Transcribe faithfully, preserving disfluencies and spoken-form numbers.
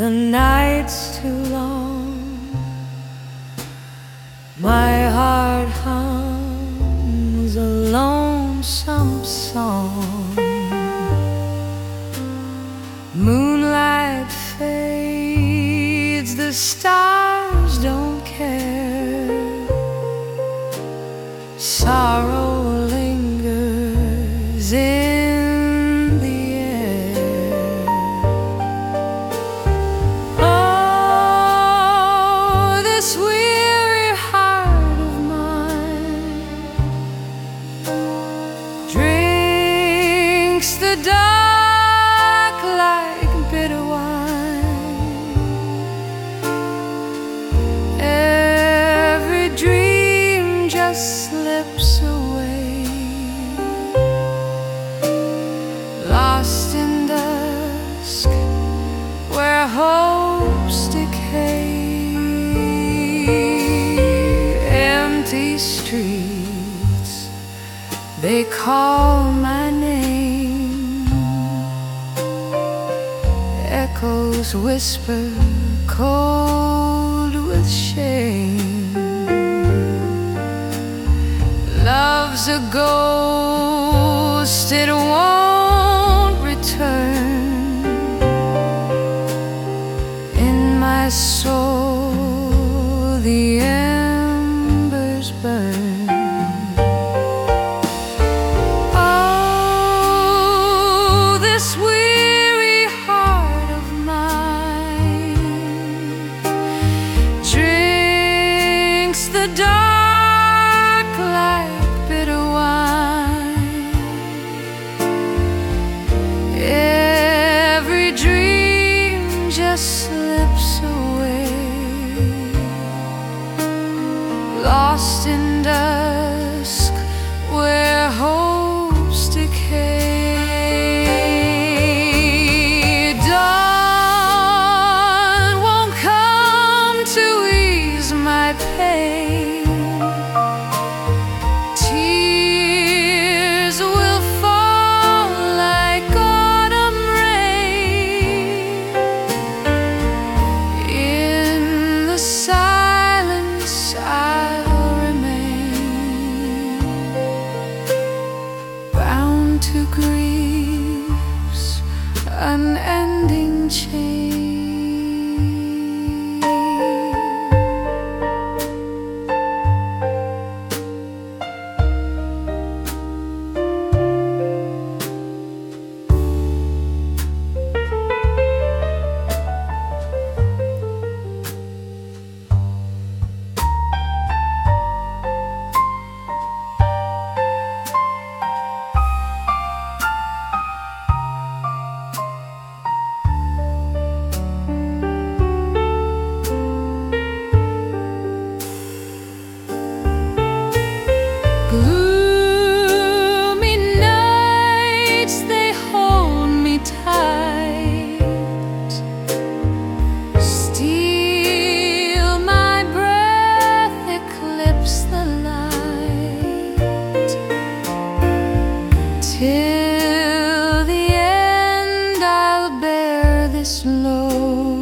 the night's too long, my heart hums a lonesome song. Moonlight fades, the stars don't care. Sorrow lingers in the air. Oh, this weary heart of mine drinks the dark like bitter wine. Every dream just slips away, lost in dusk where hopes decay. Empty streets, they call my name. Echoes whisper, cold with shame. Love's a ghost, it won't return. In my soul the embers burn. Oh, this weary heart of mine drinks the dark like bitter wine. Every dream just slips away, lost in dusk where hopes decay. Dawn won't come to ease my pain. Tears will fall like autumn rain. In the silence I'll remain, bound to grief's unending chain. Gloomy nights, they hold me tight, steal my breath, eclipse the light. Till the end I'll bear this load.